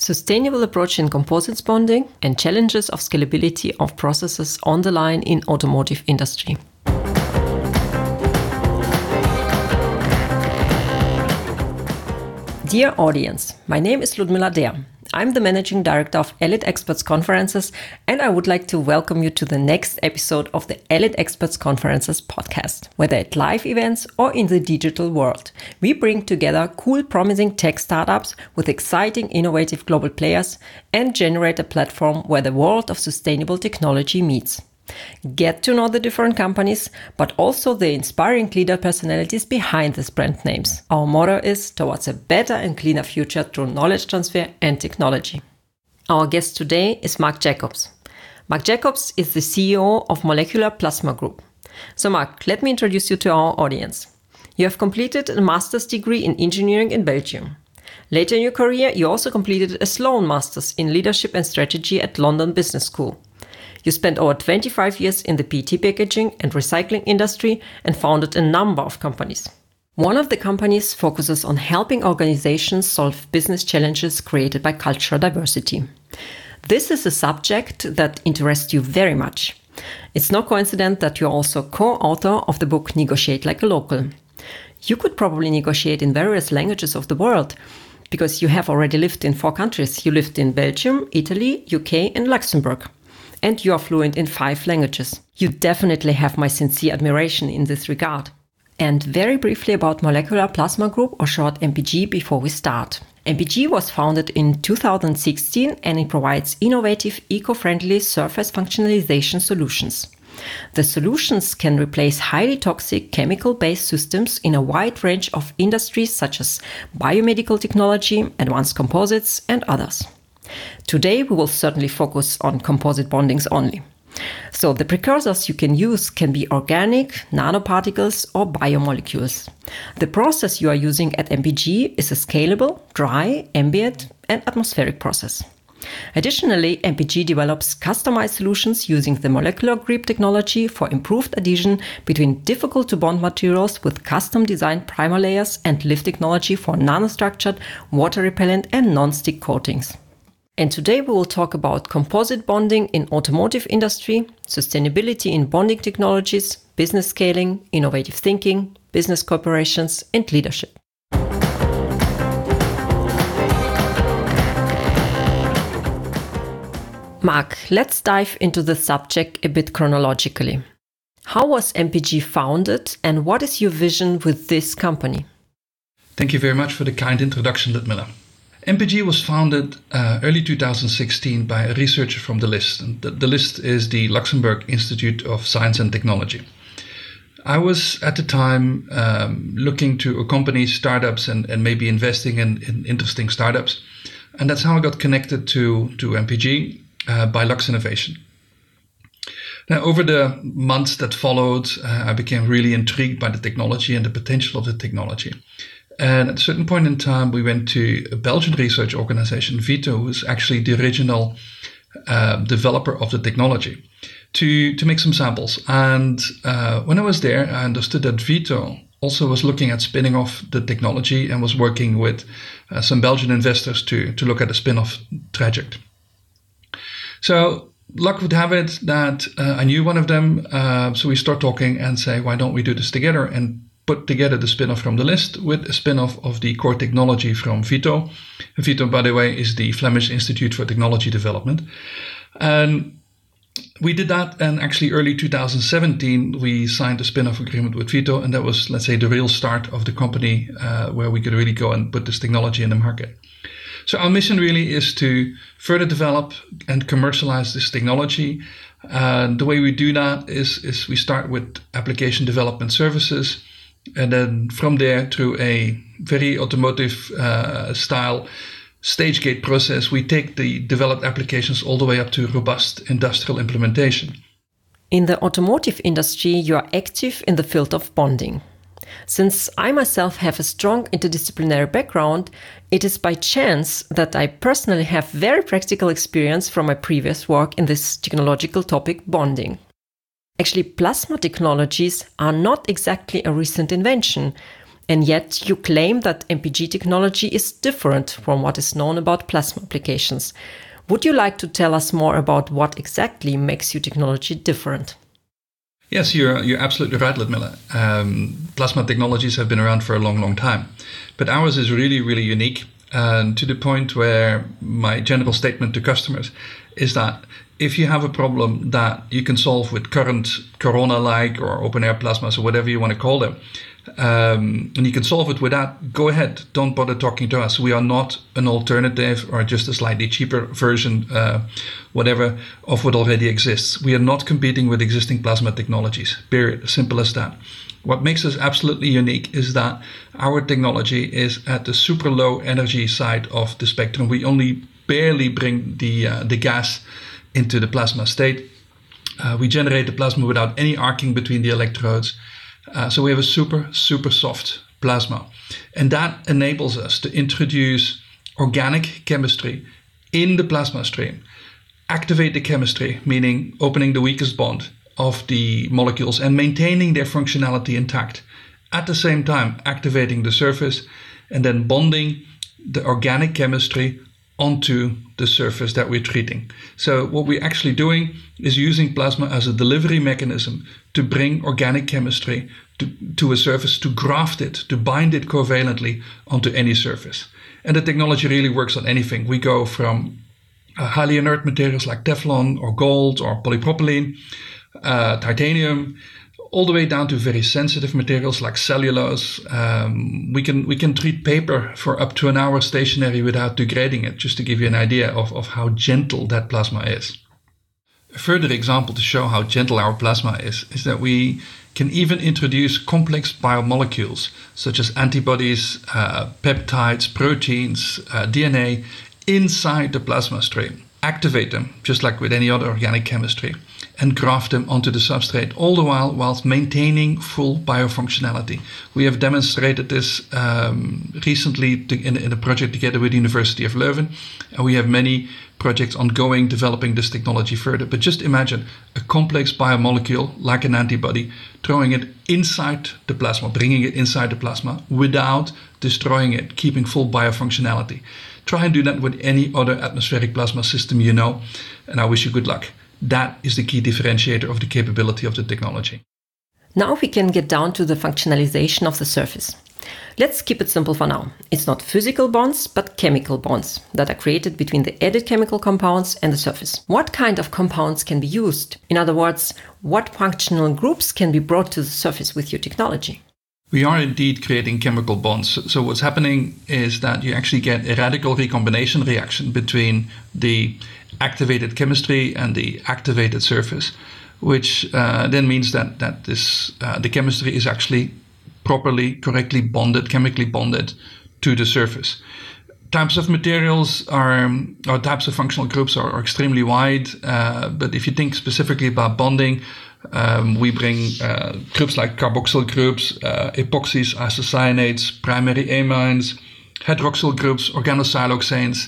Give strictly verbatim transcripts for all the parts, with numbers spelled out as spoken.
Sustainable approach in composites bonding and challenges of scalability of processes on the line in automotive industry. Dear audience, my name is Ludmila Der. I'm the Managing Director of Elitexperts Conferences, and I would like to welcome you to the next episode of the Elitexperts Conferences podcast. Whether at live events or in the digital world, we bring together cool, promising tech startups with exciting, innovative global players and generate a platform where the world of sustainable technology meets. Get to know the different companies, but also the inspiring leader personalities behind these brand names. Our motto is towards a better and cleaner future through knowledge transfer and technology. Our guest today is Mark Jacobs. Mark Jacobs is the C E O of Molecular Plasma Group. So Mark, let me introduce you to our audience. You have completed a master's degree in engineering in Belgium. Later in your career, you also completed a Sloan Masters in Leadership and Strategy at London Business School. You spent over twenty-five years in the P E T packaging and recycling industry and founded a number of companies. One of the companies focuses on helping organizations solve business challenges created by cultural diversity. This is a subject that interests you very much. It's no coincidence that you're also co-author of the book Negotiate Like a Local. You could probably negotiate in various languages of the world because you have already lived in four countries. You lived in Belgium, Italy, U K and Luxembourg. And you are fluent in five languages. You definitely have my sincere admiration in this regard. And very briefly about Molecular Plasma Group, or short M P G, before we start. M P G was founded in two thousand sixteen and it provides innovative, eco-friendly surface functionalization solutions. The solutions can replace highly toxic chemical-based systems in a wide range of industries such as biomedical technology, advanced composites, and others. Today, we will certainly focus on composite bondings only. So the precursors you can use can be organic, nanoparticles, or biomolecules. The process you are using at M P G is a scalable, dry, ambient, and atmospheric process. Additionally, M P G develops customized solutions using the molecular grip technology for improved adhesion between difficult-to-bond materials with custom-designed primer layers and lift technology for nanostructured, water-repellent, and non-stick coatings. And today we will talk about composite bonding in automotive industry, sustainability in bonding technologies, business scaling, innovative thinking, business cooperations, and leadership. Mark, let's dive into the subject a bit chronologically. How was M P G founded and what is your vision with this company? Thank you very much for the kind introduction, Ludmila. M P G was founded uh, early two thousand sixteen by a researcher from the LIST. And the, the LIST is the Luxembourg Institute of Science and Technology. I was at the time um, looking to accompany startups and, and maybe investing in, in interesting startups. And that's how I got connected to, to M P G uh, by Lux Innovation. Now, over the months that followed, uh, I became really intrigued by the technology and the potential of the technology. And at a certain point in time, we went to a Belgian research organization, Vito, who was actually the original uh, developer of the technology, to, to make some samples. And uh, when I was there, I understood that Vito also was looking at spinning off the technology and was working with uh, some Belgian investors to, to look at a spin-off trajectory. So luck would have it that uh, I knew one of them. Uh, so we start talking and say, why don't we do this together and put together the spin-off from the LIST with a spin-off of the core technology from Vito. Vito, by the way, is the Flemish Institute for Technology Development. And we did that, and actually early two thousand seventeen, we signed a spin-off agreement with Vito, and that was, let's say, the real start of the company uh, where we could really go and put this technology in the market. So our mission really is to further develop and commercialize this technology. And the way we do that is, is we start with application development services. And then from there, through a very automotive uh, style stage gate process, we take the developed applications all the way up to robust industrial implementation. In the automotive industry, you are active in the field of bonding. Since I myself have a strong interdisciplinary background, it is by chance that I personally have very practical experience from my previous work in this technological topic, bonding. Actually, plasma technologies are not exactly a recent invention. And yet you claim that M P G technology is different from what is known about plasma applications. Would you like to tell us more about what exactly makes your technology different? Yes, you're, you're absolutely right, Ludmila. Um, plasma technologies have been around for a long, long time. But ours is really, really unique, and to the point where my general statement to customers is that if you have a problem that you can solve with current corona-like or open-air plasmas or whatever you want to call them, um, and you can solve it with that, go ahead. Don't bother talking to us. We are not an alternative or just a slightly cheaper version, uh, whatever, of what already exists. We are not competing with existing plasma technologies, period. Simple as that. What makes us absolutely unique is that our technology is at the super low energy side of the spectrum. We only barely bring the uh, the gas into the plasma state. Uh, we generate the plasma without any arcing between the electrodes. Uh, so we have a super, super soft plasma. And that enables us to introduce organic chemistry in the plasma stream, activate the chemistry, meaning opening the weakest bond of the molecules and maintaining their functionality intact. At the same time, activating the surface and then bonding the organic chemistry onto the surface that we're treating. So what we're actually doing is using plasma as a delivery mechanism to bring organic chemistry to, to a surface, to graft it, to bind it covalently onto any surface. And the technology really works on anything. We go from uh, highly inert materials like Teflon or gold or polypropylene, uh, titanium, all the way down to very sensitive materials like cellulose. Um, we can we can treat paper for up to an hour stationary without degrading it, just to give you an idea of, of how gentle that plasma is. A further example to show how gentle our plasma is, is that we can even introduce complex biomolecules, such as antibodies, uh, peptides, proteins, uh, D N A, inside the plasma stream. Activate them, just like with any other organic chemistry, and graft them onto the substrate, all the while whilst maintaining full biofunctionality. We have demonstrated this um, recently to, in, in a project together with the University of Leuven, and we have many projects ongoing developing this technology further. But just imagine a complex biomolecule like an antibody, throwing it inside the plasma, bringing it inside the plasma without destroying it, keeping full biofunctionality. Try and do that with any other atmospheric plasma system you know, and I wish you good luck. That is the key differentiator of the capability of the technology. Now we can get down to the functionalization of the surface. Let's keep it simple for now. It's not physical bonds, but chemical bonds that are created between the added chemical compounds and the surface. What kind of compounds can be used? In other words, what functional groups can be brought to the surface with your technology? We are indeed creating chemical bonds. So what's happening is that you actually get a radical recombination reaction between the activated chemistry and the activated surface, which uh, then means that that this uh, the chemistry is actually properly, correctly bonded, chemically bonded to the surface. Types of materials are, or types of functional groups are, are extremely wide, uh, but if you think specifically about bonding, um, we bring uh, groups like carboxyl groups, uh, epoxies, isocyanates, primary amines, hydroxyl groups, organosiloxanes.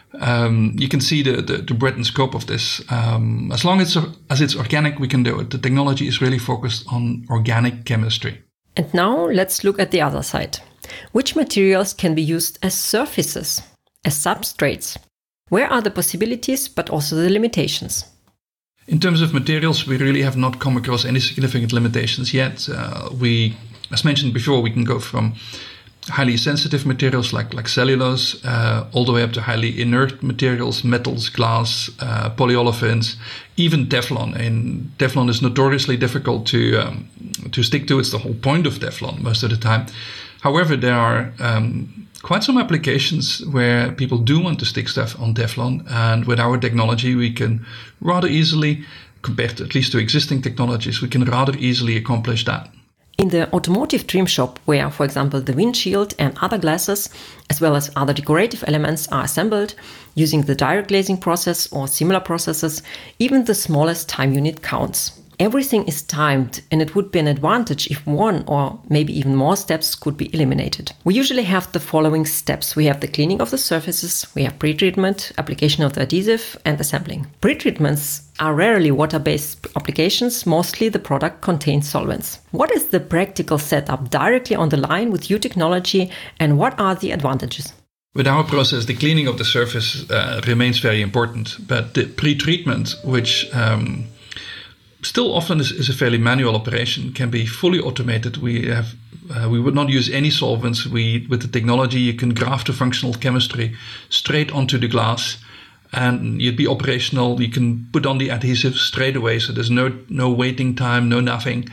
Um, you can see the, the, the breadth and scope of this. Um, as long as, as it's organic, we can do it. The technology is really focused on organic chemistry. And now let's look at the other side. Which materials can be used as surfaces, as substrates? Where are the possibilities, but also the limitations? In terms of materials, we really have not come across any significant limitations yet. Uh, we, as mentioned before, we can go from highly sensitive materials like, like cellulose, uh, all the way up to highly inert materials, metals, glass, uh, polyolefins, even Teflon. And Teflon is notoriously difficult to um, to stick to. It's the whole point of Teflon most of the time. However, there are um, quite some applications where people do want to stick stuff on Teflon, and with our technology, we can rather easily, compared to, at least to existing technologies, we can rather easily accomplish that. In the automotive trim shop, where, for example, the windshield and other glasses, as well as other decorative elements are assembled using the direct glazing process or similar processes, even the smallest time unit counts. Everything is timed, and it would be an advantage if one or maybe even more steps could be eliminated. We usually have the following steps. We have the cleaning of the surfaces, we have pre-treatment, application of the adhesive, and assembling. Pre-treatments are rarely water-based applications. Mostly the product contains solvents. What is the practical setup directly on the line with your technology, and what are the advantages? With our process, the cleaning of the surface uh, remains very important, but the pre-treatment, which um, still often is, is a fairly manual operation, can be fully automated. We have uh, we would not use any solvents. We with the technology, you can graft the functional chemistry straight onto the glass, and you'd be operational. You can put on the adhesive straight away, so there's no no waiting time, no nothing.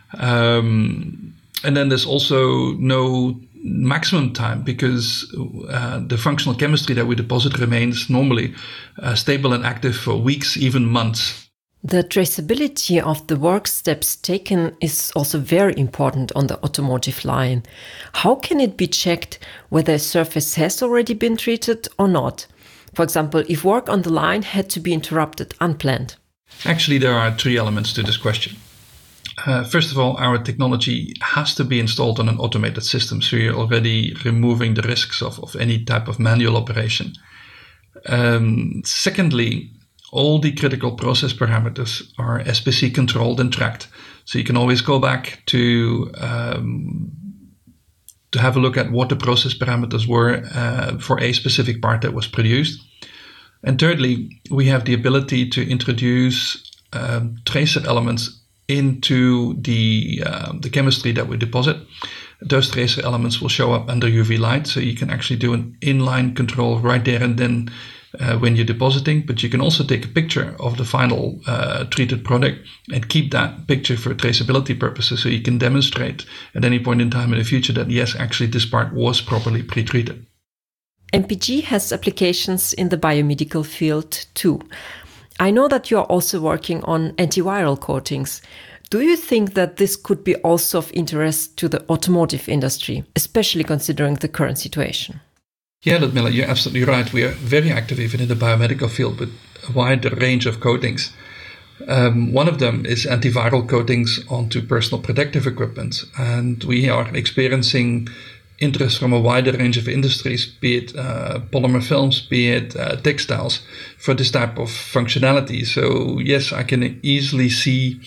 Um, and then there's also no maximum time, because uh, the functional chemistry that we deposit remains normally uh, stable and active for weeks, even months. The traceability of the work steps taken is also very important on the automotive line. How can it be checked whether a surface has already been treated or not? For example, if work on the line had to be interrupted unplanned. Actually, there are three elements to this question. Uh, first of all, our technology has to be installed on an automated system, so you're already removing the risks of, of any type of manual operation. Um, secondly, all the critical process parameters are S P C controlled and tracked, so you can always go back to um, to have a look at what the process parameters were uh, for a specific part that was produced. And thirdly, we have the ability to introduce um, tracer elements into the uh, the chemistry that we deposit. Those tracer elements will show up under U V light, so you can actually do an inline control right there and then uh, when you're depositing. But you can also take a picture of the final uh, treated product and keep that picture for traceability purposes, so you can demonstrate at any point in time in the future that yes, actually this part was properly pre-treated. M P G has applications in the biomedical field too. I know that you are also working on antiviral coatings. Do you think that this could be also of interest to the automotive industry, especially considering the current situation? Yeah, Ludmila, you're absolutely right. We are very active even in the biomedical field with a wide range of coatings. Um, one of them is antiviral coatings onto personal protective equipment. And we are experiencing interest from a wider range of industries, be it uh, polymer films, be it uh, textiles, for this type of functionality. So yes, I can easily see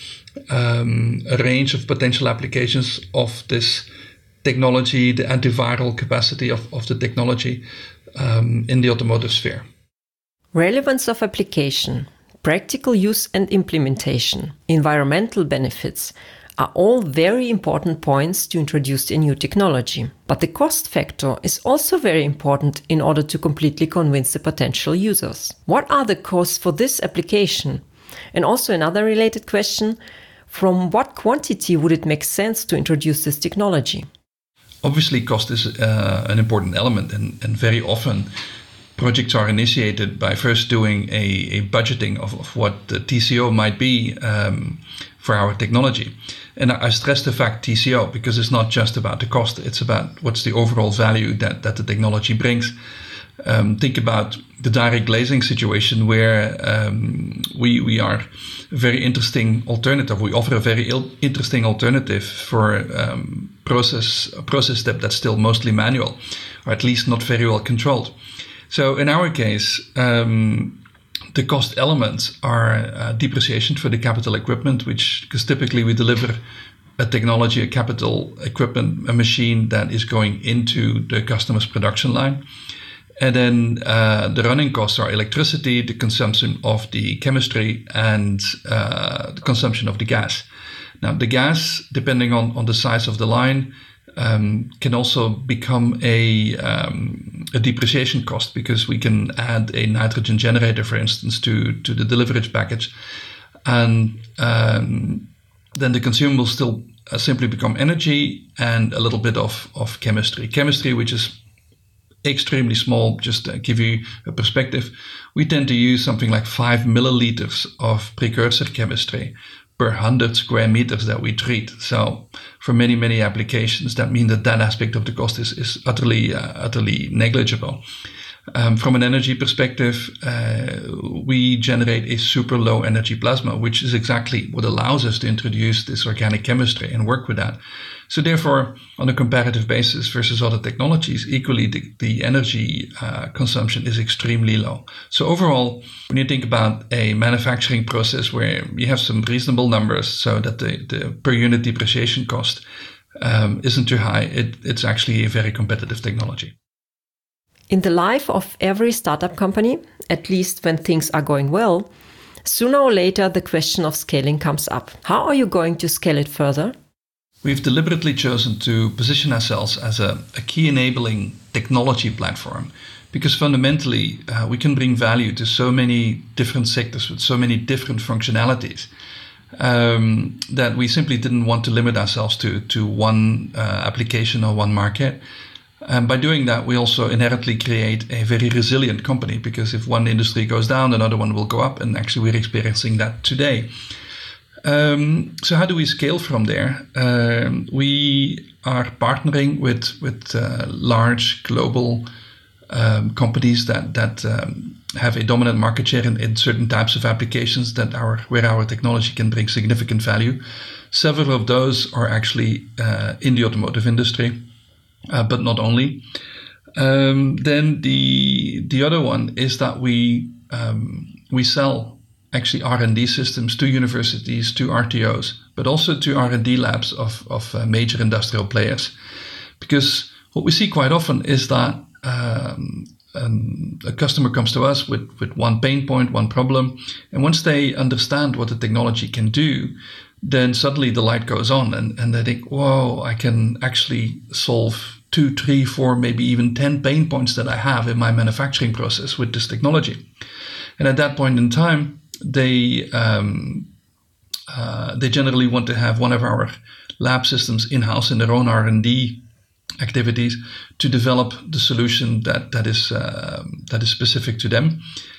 um, a range of potential applications of this technology, the antiviral capacity of, of the technology um, in the automotive sphere. Relevance of application, practical use and implementation, environmental benefits are all very important points to introduce a new technology. But the cost factor is also very important in order to completely convince the potential users. What are the costs for this application? And also another related question, from what quantity would it make sense to introduce this technology? Obviously, cost is uh, an important element, and, and very often projects are initiated by first doing a, a budgeting of, of what the T C O might be um, for our technology. And I stress the fact T C O because it's not just about the cost, it's about what's the overall value that, that the technology brings. Um, think about the direct glazing situation where um, we we are a very interesting alternative. We offer a very il- interesting alternative for um, process a process step that's still mostly manual, or at least not very well controlled. So in our case, um, the cost elements are uh, depreciation for the capital equipment, which because typically we deliver a technology, a capital equipment, a machine that is going into the customer's production line. And then uh, the running costs are electricity, the consumption of the chemistry, and uh, the consumption of the gas. Now, the gas, depending on, on the size of the line, um, can also become a, um, a depreciation cost because we can add a nitrogen generator, for instance, to, to the deliverage package. And um, then the consumables still uh, simply become energy and a little bit of, of chemistry. Chemistry, which is extremely small, just to give you a perspective, we tend to use something like five milliliters of precursor chemistry per one hundred square meters that we treat. So for many, many applications, that means that that aspect of the cost is, is utterly, uh, utterly negligible. Um, from an energy perspective, uh, we generate a super low energy plasma, which is exactly what allows us to introduce this organic chemistry and work with that. So therefore, on a comparative basis versus other technologies, equally the, the energy uh, consumption is extremely low. So overall, when you think about a manufacturing process where you have some reasonable numbers so that the, the per unit depreciation cost um, isn't too high, it, it's actually a very competitive technology. In the life of every startup company, at least when things are going well, sooner or later the question of scaling comes up. How are you going to scale it further? We've deliberately chosen to position ourselves as a, a key enabling technology platform because fundamentally uh, we can bring value to so many different sectors with so many different functionalities um, that we simply didn't want to limit ourselves to, to one uh, application or one market. And by doing that, we also inherently create a very resilient company because if one industry goes down, another one will go up. And actually, we're experiencing that today. Um, so how do we scale from there? Um, we are partnering with with uh, large global um, companies that that um, have a dominant market share in, in certain types of applications that our where our technology can bring significant value. Several of those are actually uh, in the automotive industry. Uh, but not only. Um, then the the other one is that we um, we sell actually R and D systems to universities, to R T Os, but also to R and D labs of of uh, major industrial players. Because what we see quite often is that um, um, a customer comes to us with with one pain point, one problem, and once they understand what the technology can do, then suddenly the light goes on and, and they think, whoa, I can actually solve two, three, four, maybe even ten pain points that I have in my manufacturing process with this technology. And at that point in time, they um, uh, they generally want to have one of our lab systems in-house in their own R and D activities to develop the solution that, that is uh, that is specific to them.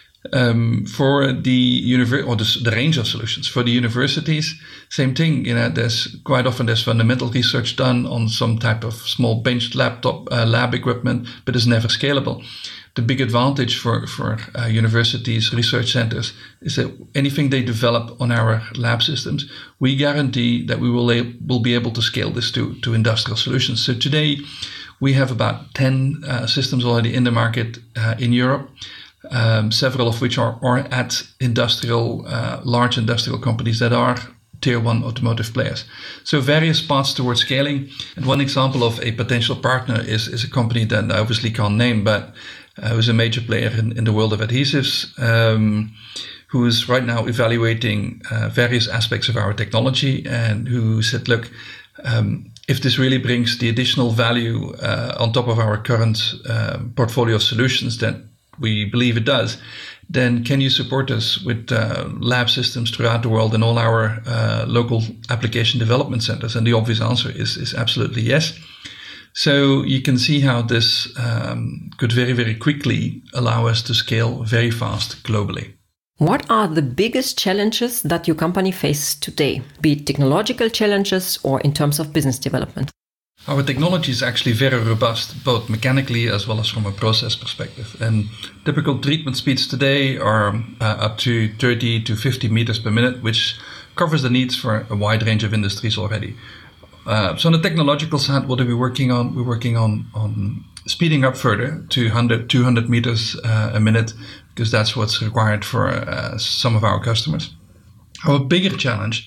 Um, for the univer- or the, the range of solutions for the universities, same thing. You know, there's quite often there's fundamental research done on some type of small bench laptop uh, lab equipment, but it's never scalable. The big advantage for for uh, universities, research centers, is that anything they develop on our lab systems, we guarantee that we will a- will be able to scale this to to industrial solutions. So today, we have about ten uh, systems already in the market uh, in Europe. Um, several of which are, are at industrial, uh, large industrial companies that are tier one automotive players. So various paths towards scaling. And one example of a potential partner is, is a company that I obviously can't name, but uh, who's a major player in, in the world of adhesives, um, who is right now evaluating uh, various aspects of our technology and who said, look, um, if this really brings the additional value uh, on top of our current uh, portfolio of solutions that we believe it does, then can you support us with uh, lab systems throughout the world and all our uh, local application development centers? And the obvious answer is, is absolutely yes. So you can see how this um, could very, very quickly allow us to scale very fast globally. What are the biggest challenges that your company faces today, be it technological challenges or in terms of business development? Our technology is actually very robust, both mechanically as well as from a process perspective. And typical treatment speeds today are uh, up to thirty to fifty meters per minute, which covers the needs for a wide range of industries already. Uh, so on the technological side, what are we working on? We're working on, on speeding up further to one hundred, two hundred meters uh, a minute, because that's what's required for uh, some of our customers. Our bigger challenge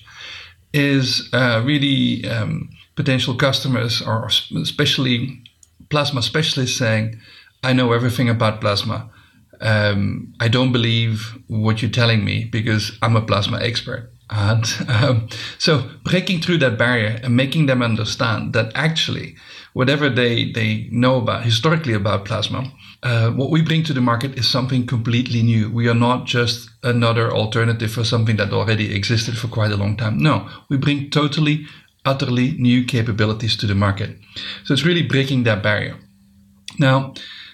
is uh, really um, potential customers, or especially plasma specialists, saying, I know everything about plasma. Um, I don't believe what you're telling me because I'm a plasma expert. And um, so breaking through that barrier and making them understand that actually whatever they, they know about historically about plasma, uh, what we bring to the market is something completely new. We are not just another alternative for something that already existed for quite a long time. No, we bring totally, utterly new capabilities to the market. So it's really breaking that barrier. Now,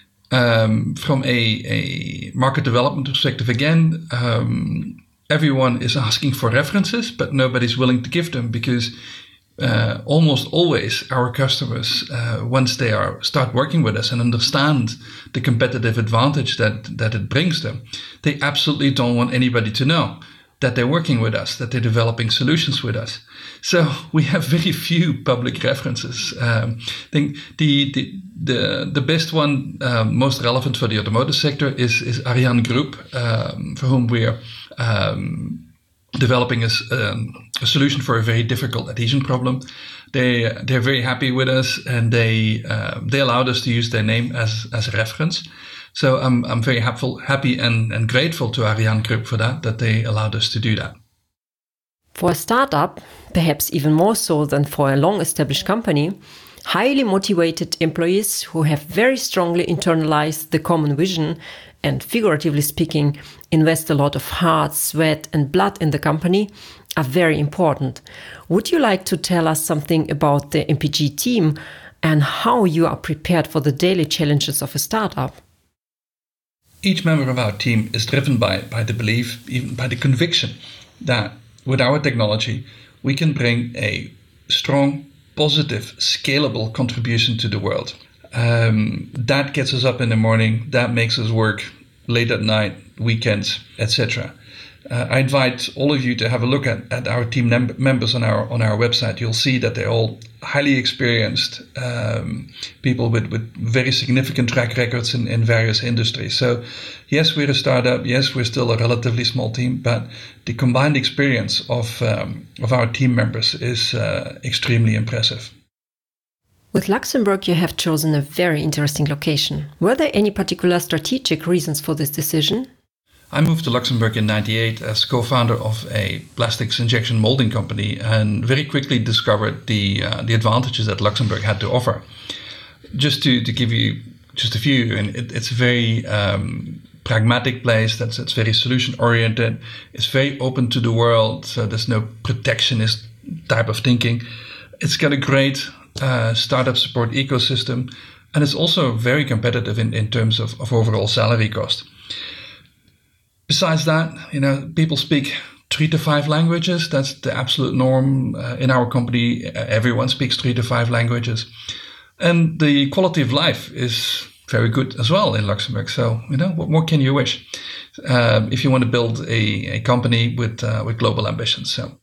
um, from a, a market development perspective, again, um, everyone is asking for references, but nobody's willing to give them because uh, almost always our customers, uh, once they are start working with us and understand the competitive advantage that, that it brings them, they absolutely don't want anybody to know that they're working with us, that they're developing solutions with us. So we have very few public references. Um, I think the the the, the best one, um, most relevant for the automotive sector, is is Ariane Group, um, for whom we are um, developing a, um, a solution for a very difficult adhesion problem. They they're very happy with us, and they uh, they allowed us to use their name as as a reference. So I'm I'm very happy happy and, and grateful to Ariane Group for that that they allowed us to do that. For a startup, perhaps even more so than for a long-established company, highly motivated employees who have very strongly internalized the common vision and, figuratively speaking, invest a lot of heart, sweat and blood in the company are very important. Would you like to tell us something about the M P G team and how you are prepared for the daily challenges of a startup? Each member of our team is driven by, by the belief, even by the conviction, that with our technology, we can bring a strong, positive, scalable contribution to the world. Um, that gets us up in the morning, that makes us work late at night, weekends, et cetera. Uh, I invite all of you to have a look at, at our team mem- members on our on our website. You'll see that they're all highly experienced um, people with, with very significant track records in, in various industries. So yes, we're a startup. Yes, we're still a relatively small team, but the combined experience of um, of our team members is uh, extremely impressive. With Luxembourg, you have chosen a very interesting location. Were there any particular strategic reasons for this decision? I moved to Luxembourg in ninety-eight as co-founder of a plastics injection molding company, and very quickly discovered the uh, the advantages that Luxembourg had to offer. Just to, to give you just a few, and it, it's a very um, pragmatic place. That's it's very solution oriented. It's very open to the world. So there's no protectionist type of thinking. It's got a great uh, startup support ecosystem, and it's also very competitive in, in terms of, of overall salary cost. Besides that, you know, people speak three to five languages. That's the absolute norm uh, in our company. Everyone speaks three to five languages, and the quality of life is very good as well in Luxembourg. So, you know, what more can you wish um, if you want to build a, a company with uh, with global ambitions? So,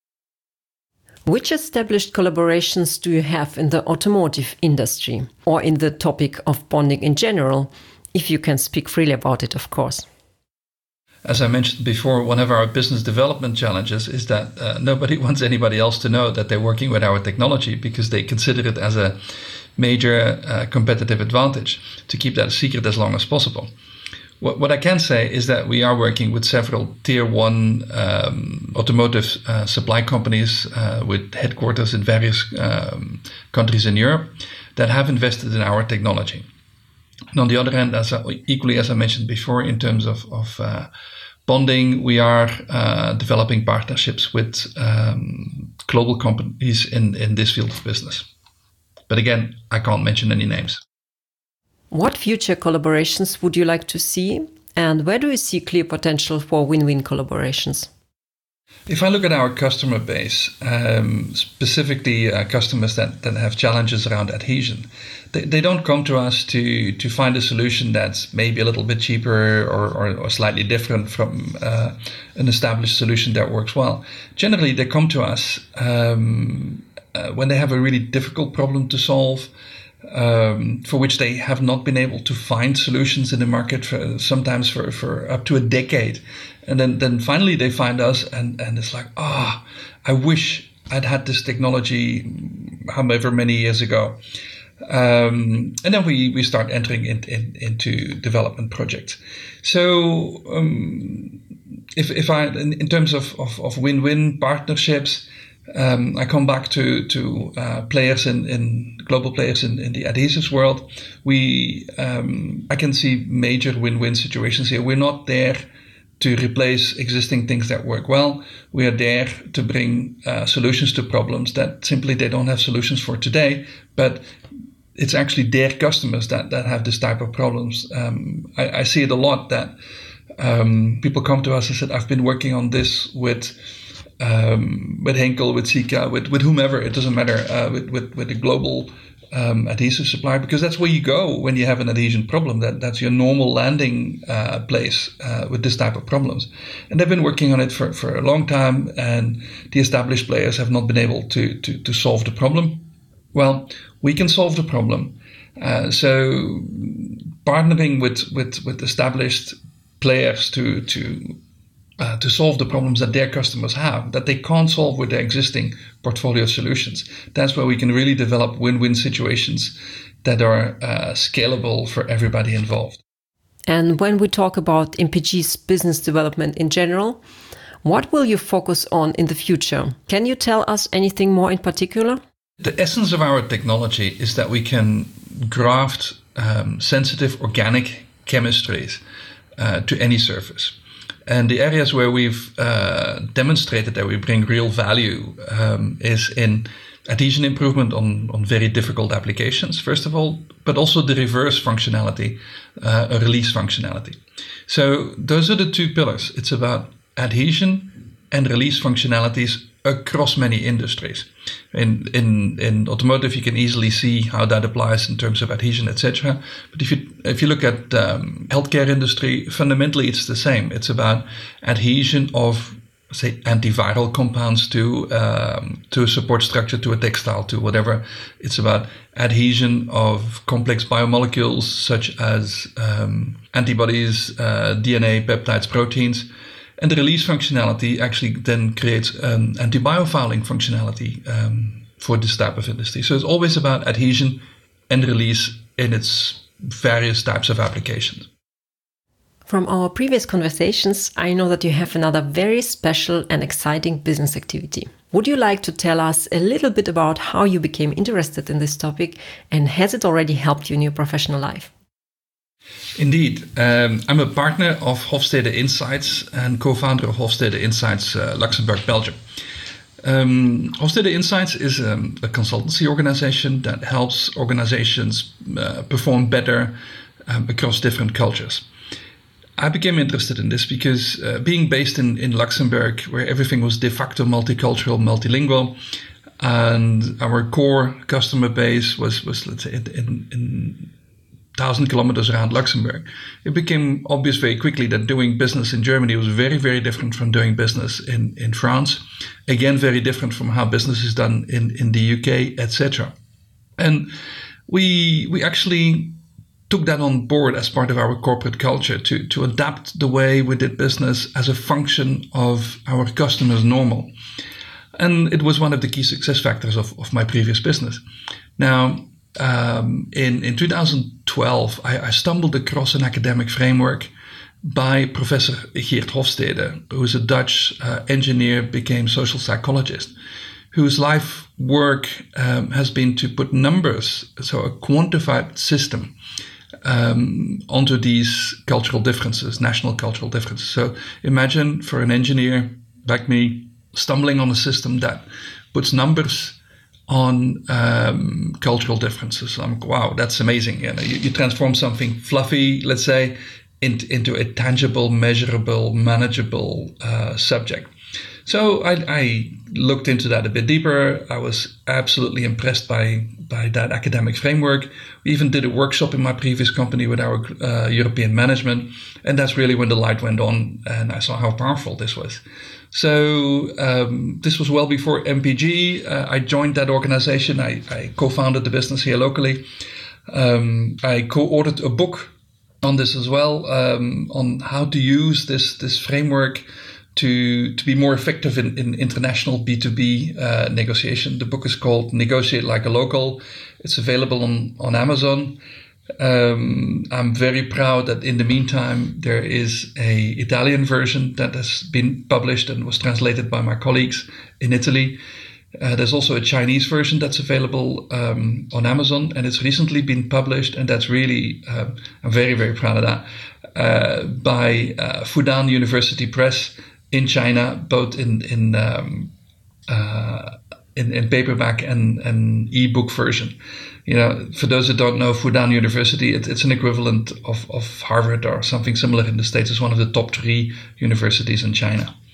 which established collaborations do you have in the automotive industry or in the topic of bonding in general, if you can speak freely about it, of course? As I mentioned before, one of our business development challenges is that uh, nobody wants anybody else to know that they're working with our technology, because they consider it as a major uh, competitive advantage to keep that a secret as long as possible. What, what I can say is that we are working with several tier one um, automotive uh, supply companies uh, with headquarters in various um, countries in Europe that have invested in our technology. And on the other hand, as I, equally as I mentioned before, in terms of, of uh, bonding, we are uh, developing partnerships with um, global companies in, in this field of business. But again, I can't mention any names. What future collaborations would you like to see? And where do you see clear potential for win-win collaborations? If I look at our customer base, um, specifically uh, customers that, that have challenges around adhesion, they, they don't come to us to, to find a solution that's maybe a little bit cheaper or, or, or slightly different from uh, an established solution that works well. Generally, they come to us um, uh, when they have a really difficult problem to solve, um, for which they have not been able to find solutions in the market for sometimes for, for up to a decade. And then, then finally they find us, and, and it's like, ah, oh, I wish I'd had this technology however many years ago. Um, and then we, we start entering in, in, into development projects. So um, if if I in, in terms of, of, of win-win partnerships, um, I come back to to uh, players in, in global players in, in the adhesives world. We um, I can see major win-win situations here. We're not there to replace existing things that work well. We are there to bring uh, solutions to problems that simply they don't have solutions for today, but it's actually their customers that, that have this type of problems. Um, I, I see it a lot that um, people come to us and said, I've been working on this with um, with Henkel, with Sika, with, with whomever, it doesn't matter, uh, with, with, with a global um, adhesive supplier, because that's where you go when you have an adhesion problem. That That's your normal landing uh, place uh, with this type of problems. And they've been working on it for, for a long time, and the established players have not been able to, to, to solve the problem. Well, we can solve the problem. Uh, so partnering with, with, with established players to, to Uh, to solve the problems that their customers have, that they can't solve with their existing portfolio solutions. That's where we can really develop win-win situations that are uh, scalable for everybody involved. And when we talk about M P G's business development in general, what will you focus on in the future? Can you tell us anything more in particular? The essence of our technology is that we can graft um, sensitive organic chemistries uh, to any surface. And the areas where we've uh, demonstrated that we bring real value um, is in adhesion improvement on, on very difficult applications, first of all, but also the reverse functionality, uh, a release functionality. So those are the two pillars. It's about adhesion and release functionalities across many industries. In, in, in automotive, you can easily see how that applies in terms of adhesion, et cetera. But if you if you look at um, healthcare industry, fundamentally it's the same. It's about adhesion of, say, antiviral compounds to um, to a support structure, to a textile, to whatever. It's about adhesion of complex biomolecules such as um, antibodies, uh, D N A, peptides, proteins. And the release functionality actually then creates an anti-biofouling functionality um, for this type of industry. So it's always about adhesion and release in its various types of applications. From our previous conversations, I know that you have another very special and exciting business activity. Would you like to tell us a little bit about how you became interested in this topic, and has it already helped you in your professional life? Indeed. Um, I'm a partner of Hofstede Insights and co-founder of Hofstede Insights uh, Luxembourg, Belgium. Um, Hofstede Insights is um, a consultancy organization that helps organizations uh, perform better um, across different cultures. I became interested in this because uh, being based in, in Luxembourg, where everything was de facto multicultural, multilingual, and our core customer base was, was let's say, in, in, in thousand kilometers around Luxembourg, it became obvious very quickly that doing business in Germany was very, very different from doing business in, in France. Again, very different from how business is done in, in the U K, et cetera. And we we actually took that on board as part of our corporate culture to, to adapt the way we did business as a function of our customers' normal. And it was one of the key success factors of, of my previous business. Now, Um, in, in two thousand twelve, I, I stumbled across an academic framework by Professor Geert Hofstede, who is a Dutch uh, engineer, became social psychologist, whose life work um, has been to put numbers, so a quantified system, um, onto these cultural differences, national cultural differences. So imagine for an engineer like me stumbling on a system that puts numbers on um, cultural differences. I'm like, wow, that's amazing. You know, you, you transform something fluffy, let's say, in, into a tangible, measurable, manageable uh, subject. So I, I looked into that a bit deeper. I was absolutely impressed by, by that academic framework. We even did a workshop in my previous company with our uh, European management. And that's really when the light went on and I saw how powerful this was. So um, this was well before M P G. Uh, I joined that organization. I, I co-founded the business here locally. Um, I co-authored a book on this as well, um, on how to use this this framework to to be more effective in, in international B two B uh, negotiation. The book is called Negotiate Like a Local. It's available on, on Amazon. Um, I'm very proud that in the meantime, there is a Italian version that has been published and was translated by my colleagues in Italy. Uh, there's also a Chinese version that's available um, on Amazon, and it's recently been published, and that's really, uh, I'm very, very proud of that, uh, by uh, Fudan University Press in China, both in in um, uh, in, in paperback and and e-book version. You know, for those that don't know, Fudan University, it, it's an equivalent of, of Harvard or something similar in the States. It's one of the top three universities in China.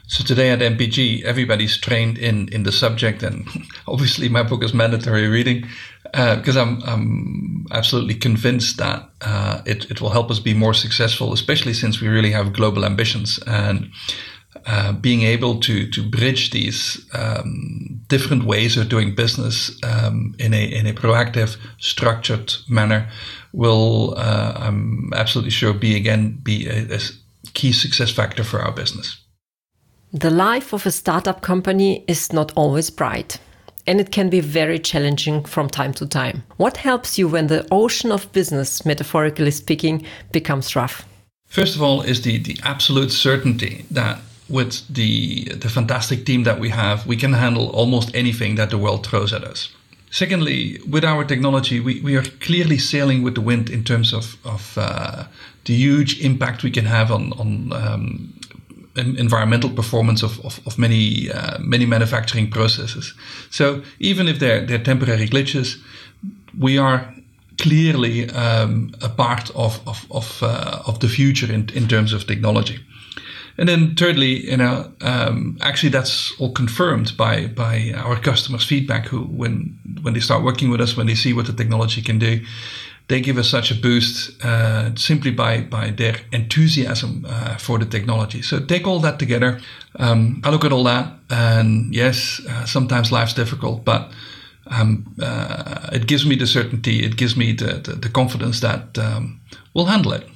So today at M P G, everybody's trained in, in the subject, and obviously my book is mandatory reading uh, because I'm I'm absolutely convinced that uh, it it will help us be more successful, especially since we really have global ambitions, and uh, being able to to bridge these um, different ways of doing business um, in a in a proactive, structured manner will uh, I'm absolutely sure be again be a, a key success factor for our business. The life of a startup company is not always bright, and it can be very challenging from time to time. What helps you when the ocean of business, metaphorically speaking, becomes rough? First of all is the, the absolute certainty that with the, the fantastic team that we have, we can handle almost anything that the world throws at us. Secondly, with our technology, we, we are clearly sailing with the wind in terms of, of uh, the huge impact we can have on, on um, environmental performance of, of, of many uh, many manufacturing processes. So even if they're, they're temporary glitches, we are clearly um, a part of of of, uh, of the future in, in terms of technology. And then thirdly, you know, um, actually that's all confirmed by by our customers' feedback, who when when they start working with us, when they see what the technology can do, they give us such a boost uh, simply by by their enthusiasm uh, for the technology. So take all that together. Um, I look at all that, and yes, uh, sometimes life's difficult, but um, uh, it gives me the certainty, it gives me the, the, the confidence that um, we'll handle it.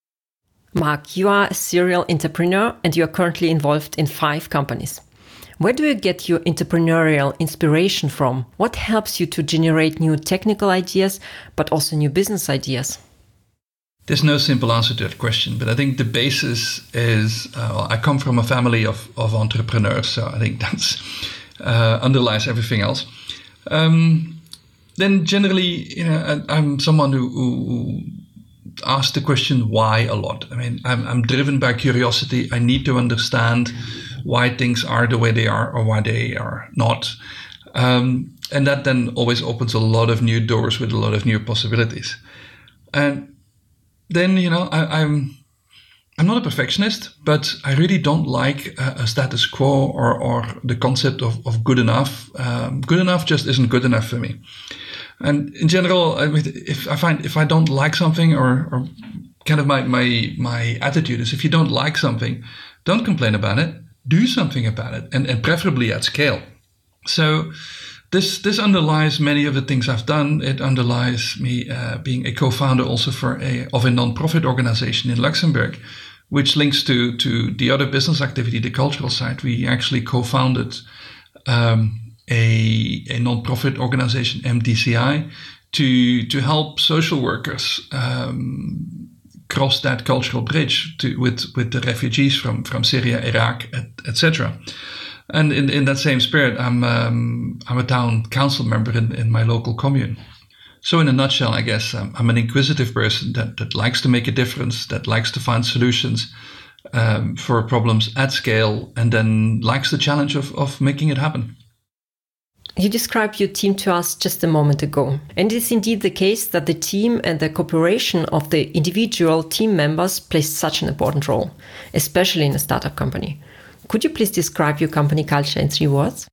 Mark, you are a serial entrepreneur and you are currently involved in five companies. Where do you get your entrepreneurial inspiration from? What helps you to generate new technical ideas, but also new business ideas? There's no simple answer to that question, but I think the basis is, uh, well, I come from a family of, of entrepreneurs, so I think that's uh, underlies everything else. Um, then generally, you know, I, I'm someone who, who asks the question why a lot. I mean, I'm, I'm driven by curiosity. I need to understand why things are the way they are or why they are not. Um, and that then always opens a lot of new doors with a lot of new possibilities. And then, you know, I, I'm I'm not a perfectionist, but I really don't like a, a status quo or, or the concept of, of good enough. Um, good enough just isn't good enough for me. And in general, I mean, if I find if I don't like something, or, or kind of my, my my attitude is, if you don't like something, don't complain about it. Do something about it, and, and preferably at scale. So this this underlies many of the things I've done. It underlies me uh, being a co-founder also for a of a non-profit organization in Luxembourg, which links to to the other business activity, the cultural side. We actually co-founded um, a a non-profit organization, M D C I, to to help social workers Um, cross that cultural bridge to, with with the refugees from from Syria, Iraq, et cetera. And in, in that same spirit, I'm um, I'm a town council member in, in my local commune. So in a nutshell, I guess um, I'm an inquisitive person that that likes to make a difference, that likes to find solutions um, for problems at scale, and then likes the challenge of of making it happen. You described your team to us just a moment ago. And it is indeed the case that the team and the cooperation of the individual team members plays such an important role, especially in a startup company. Could you please describe your company culture in three words?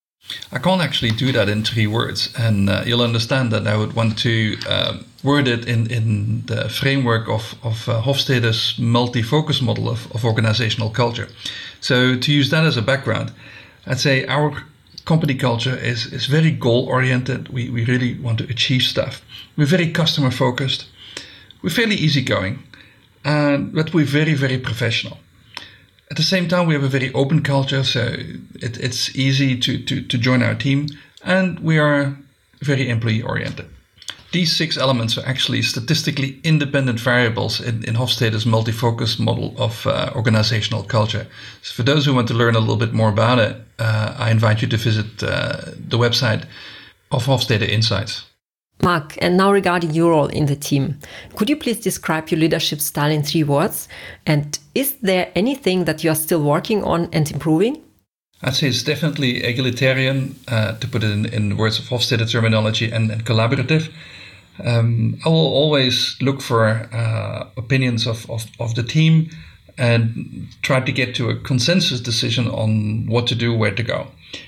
I can't actually do that in three words. And uh, you'll understand that I would want to uh, word it in, in the framework of, of uh, Hofstede's multi-focus model of, of organizational culture. So to use that as a background, I'd say our company culture is, is very goal-oriented. We, we really want to achieve stuff. We're very customer-focused. We're fairly easygoing, and, but we're very, very professional. At the same time, we have a very open culture, so it, it's easy to, to, to join our team, and we are very employee-oriented. These six elements are actually statistically independent variables in, in Hofstede's multi-focus model of uh, organizational culture. So for those who want to learn a little bit more about it, uh, I invite you to visit uh, the website of Hofstede Insights. Mark, and now regarding your role in the team, could you please describe your leadership style in three words? And is there anything that you are still working on and improving? I'd say it's definitely egalitarian, uh, to put it in, in the words of Hofstede terminology, and, and collaborative. Um, I will always look for uh, opinions of, of, of the team, and try to get to a consensus decision on what to do, where to go.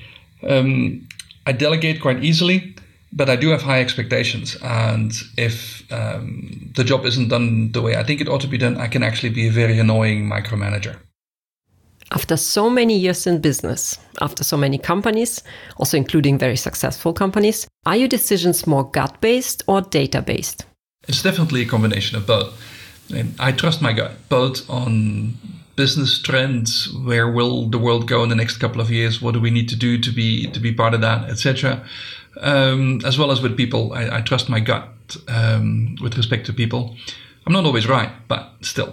Um, I delegate quite easily, but I do have high expectations. And if um, the job isn't done the way I think it ought to be done, I can actually be a very annoying micromanager. After so many years in business, after so many companies, also including very successful companies, are your decisions more gut-based or data-based? It's definitely a combination of both. And I trust my gut, both on business trends, where will the world go in the next couple of years, what do we need to do to be to be part of that, et cetera. Um, as well as with people, I, I trust my gut um, with respect to people. I'm not always right, but still.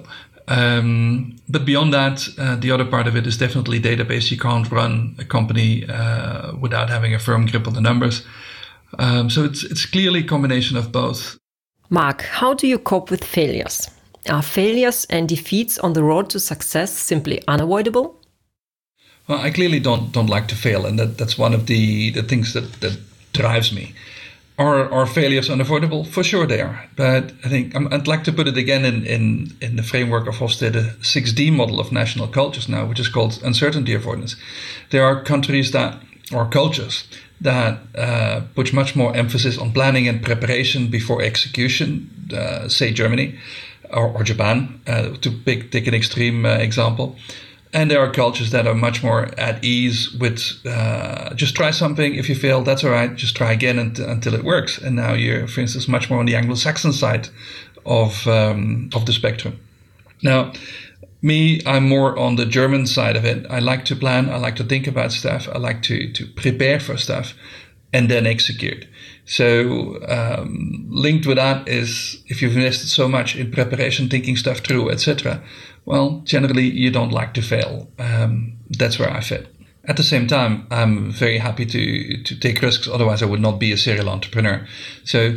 Um, but beyond that, uh, the other part of it is definitely database. You can't run a company uh, without having a firm grip on the numbers. Um, so it's it's clearly a combination of both. Mark, how do you cope with failures? Are failures and defeats on the road to success simply unavoidable? Well, I clearly don't don't like to fail, and that, that's one of the, the things that, that drives me. Are are failures unavoidable? For sure they are. But I think I'm, I'd like to put it again in, in, in the framework of Hofstede six D model of national cultures now, which is called uncertainty avoidance. There are countries that, or cultures, that uh, put much more emphasis on planning and preparation before execution, uh, say Germany or, or Japan, uh, to pick, take an extreme uh, example. And there are cultures that are much more at ease with uh, just try something. If you fail, that's all right. Just try again until, until it works. And now you're, for instance, much more on the Anglo-Saxon side of um, of the spectrum. Now, me, I'm more on the German side of it. I like to plan. I like to think about stuff. I like to to prepare for stuff and then execute. So um, linked with that is if you've invested so much in preparation, thinking stuff through, et cetera. Well, generally you don't like to fail. Um, that's where I fit. At the same time, I'm very happy to to take risks. Otherwise, I would not be a serial entrepreneur. So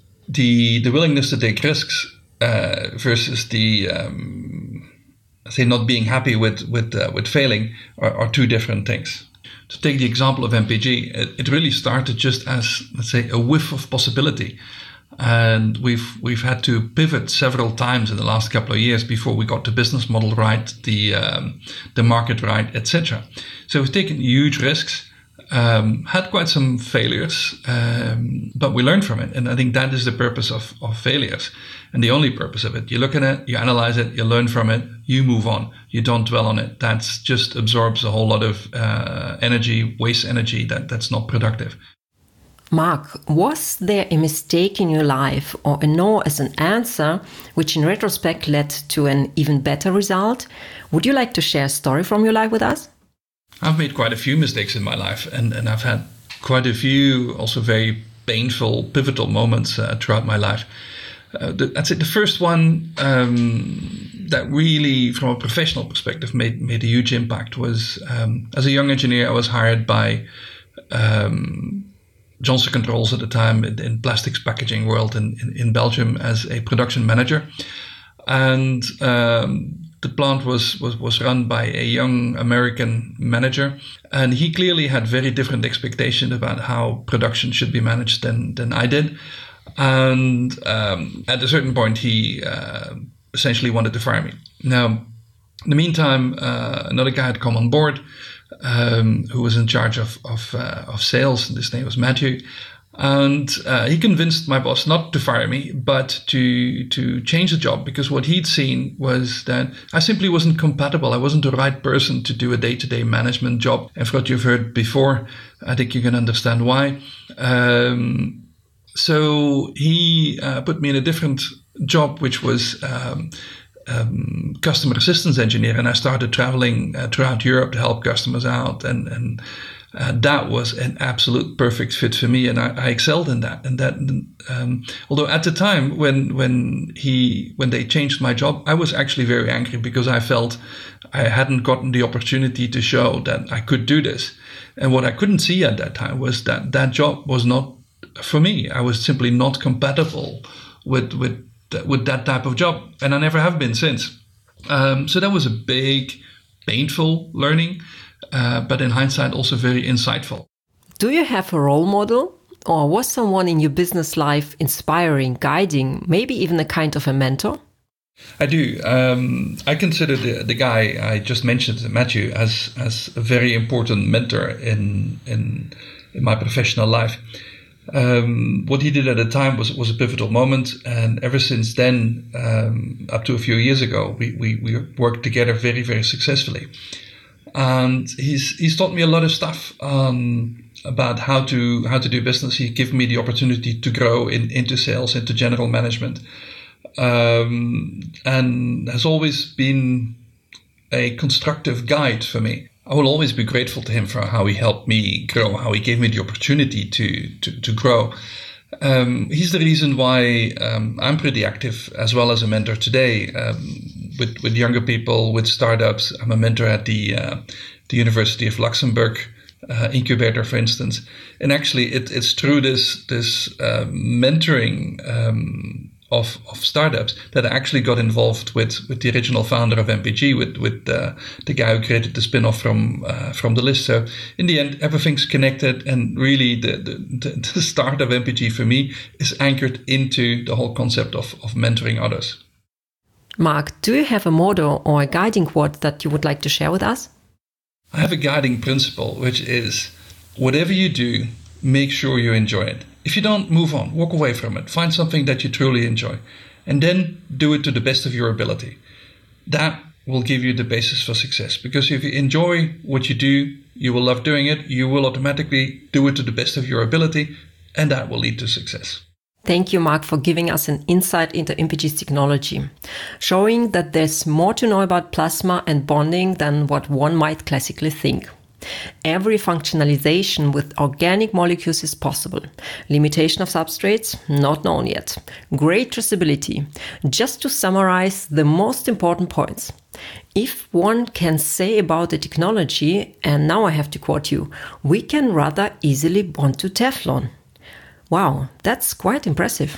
the the willingness to take risks uh, versus the um, I say not being happy with with uh, with failing are, are two different things. To take the example of M P G, it, it really started just as, let's say, a whiff of possibility. And we've we've had to pivot several times in the last couple of years before we got the business model right, the um, the market right, et cetera. So we've taken huge risks, um, had quite some failures, um, but we learned from it. And I think that is the purpose of, of failures, and the only purpose of it. You look at it, you analyze it, you learn from it, you move on. You don't dwell on it. That just absorbs a whole lot of uh, energy, waste energy that, that's not productive. Mark, was there a mistake in your life or a no as an answer, which in retrospect led to an even better result? Would you like to share a story from your life with us? I've made quite a few mistakes in my life, and, and I've had quite a few also very painful, pivotal moments uh, throughout my life. Uh, the, I'd say the first one um, that really, from a professional perspective, made, made a huge impact was um, as a young engineer, I was hired by um, Johnson Controls at the time in, in plastics packaging world in, in, in Belgium as a production manager. And um, the plant was, was, was run by a young American manager. And he clearly had very different expectations about how production should be managed than, than I did. And um, at a certain point, he uh, essentially wanted to fire me. Now, in the meantime, uh, another guy had come on board um, who was in charge of of, uh, of sales. His name was Matthew. And uh, he convinced my boss not to fire me, but to to change the job, because what he'd seen was that I simply wasn't compatible. I wasn't the right person to do a day-to-day management job. And for what you've heard before, I think you can understand why. Um, So he uh, put me in a different job, which was um, um, customer assistance engineer. And I started traveling uh, throughout Europe to help customers out. And, and uh, that was an absolute perfect fit for me. And I, I excelled in that. And that, um, although at the time when, when he, when they changed my job, I was actually very angry because I felt I hadn't gotten the opportunity to show that I could do this. And what I couldn't see at that time was that that job was not for me. I was simply not compatible with with with that type of job, and I never have been since. Um, so that was a big, painful learning, uh, but in hindsight also very insightful. Do you have a role model, or was someone in your business life inspiring, guiding, maybe even a kind of a mentor? I do. Um, I consider the, the guy I just mentioned, Matthew, as as a very important mentor in in, in my professional life. Um, what he did at the time was was a pivotal moment, and ever since then, um, up to a few years ago, we, we we worked together very very successfully. And he's he's taught me a lot of stuff um, about how to how to do business. He gave me the opportunity to grow in, into sales, into general management. Um, and has always been a constructive guide for me. I will always be grateful to him for how he helped me grow, how he gave me the opportunity to to, to grow. Um, he's the reason why um, I'm pretty active as well as a mentor today um, with with younger people, with startups. I'm a mentor at the uh, the University of Luxembourg uh, incubator, for instance. And actually, it, it's through this this uh, mentoring Um, Of, of startups that I actually got involved with, with the original founder of M P G, with with uh, the guy who created the spin-off from uh, from the list. So in the end, everything's connected, and really the, the the start of M P G for me is anchored into the whole concept of, of mentoring others. Mark, do you have a motto or a guiding quote that you would like to share with us? I have a guiding principle, which is whatever you do, make sure you enjoy it. If you don't, move on, walk away from it, find something that you truly enjoy, and then do it to the best of your ability. That will give you the basis for success, because if you enjoy what you do, you will love doing it, you will automatically do it to the best of your ability, and that will lead to success. Thank you, Mark, for giving us an insight into M P G's technology, showing that there's more to know about plasma and bonding than what one might classically think. Every functionalization with organic molecules is possible. Limitation of substrates? Not known yet. Great traceability. Just to summarize the most important points. If one can say about the technology, and now I have to quote you, we can rather easily bond to Teflon. Wow, that's quite impressive.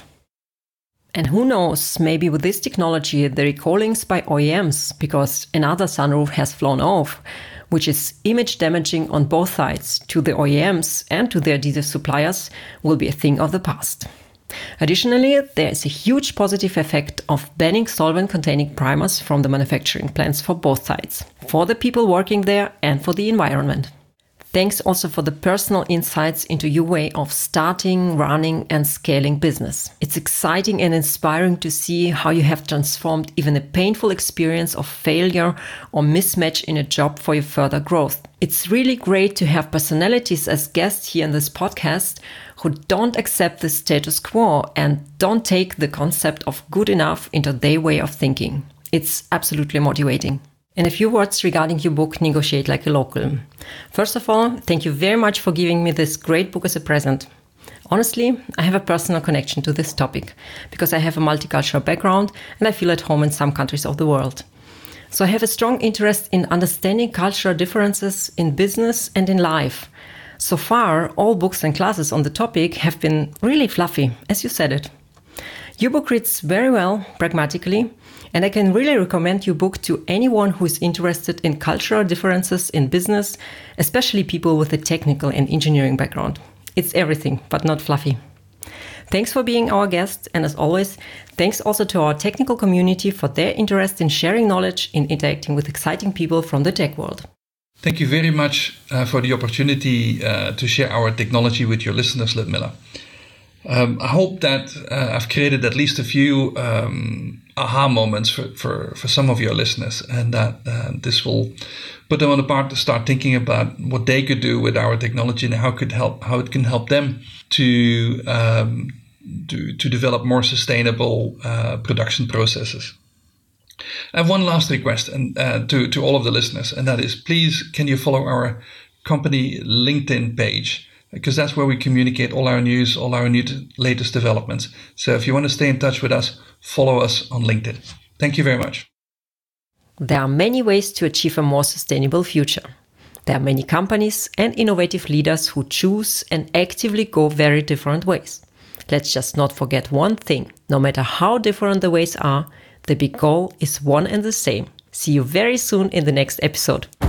And who knows, maybe with this technology, the recallings by O E Ms, because another sunroof has flown off, which is image damaging on both sides to the O E Ms and to their adhesive suppliers, will be a thing of the past. Additionally, there is a huge positive effect of banning solvent-containing primers from the manufacturing plants for both sides, for the people working there and for the environment. Thanks also for the personal insights into your way of starting, running and scaling business. It's exciting and inspiring to see how you have transformed even a painful experience of failure or mismatch in a job for your further growth. It's really great to have personalities as guests here in this podcast who don't accept the status quo and don't take the concept of good enough into their way of thinking. It's absolutely motivating. And a few words regarding your book, Negotiate Like a Local. First of all, thank you very much for giving me this great book as a present. Honestly, I have a personal connection to this topic because I have a multicultural background and I feel at home in some countries of the world. So I have a strong interest in understanding cultural differences in business and in life. So far, all books and classes on the topic have been really fluffy, as you said it. Your book reads very well, pragmatically, and I can really recommend your book to anyone who is interested in cultural differences in business, especially people with a technical and engineering background. It's everything, but not fluffy. Thanks for being our guest, and as always, thanks also to our technical community for their interest in sharing knowledge and interacting with exciting people from the tech world. Thank you very much uh, for the opportunity uh, to share our technology with your listeners, Ludmilla. Um, I hope that uh, I've created at least a few um, aha moments for, for, for some of your listeners, and that uh, this will put them on the path to start thinking about what they could do with our technology and how it could help, how it can help them to um, to, to develop more sustainable uh, production processes. I have one last request and uh, to to all of the listeners, and that is, please, can you follow our company LinkedIn page? Because that's where we communicate all our news, all our new t- latest developments. So if you want to stay in touch with us, follow us on LinkedIn. Thank you very much. There are many ways to achieve a more sustainable future. There are many companies and innovative leaders who choose and actively go very different ways. Let's just not forget one thing. No matter how different the ways are, the big goal is one and the same. See you very soon in the next episode.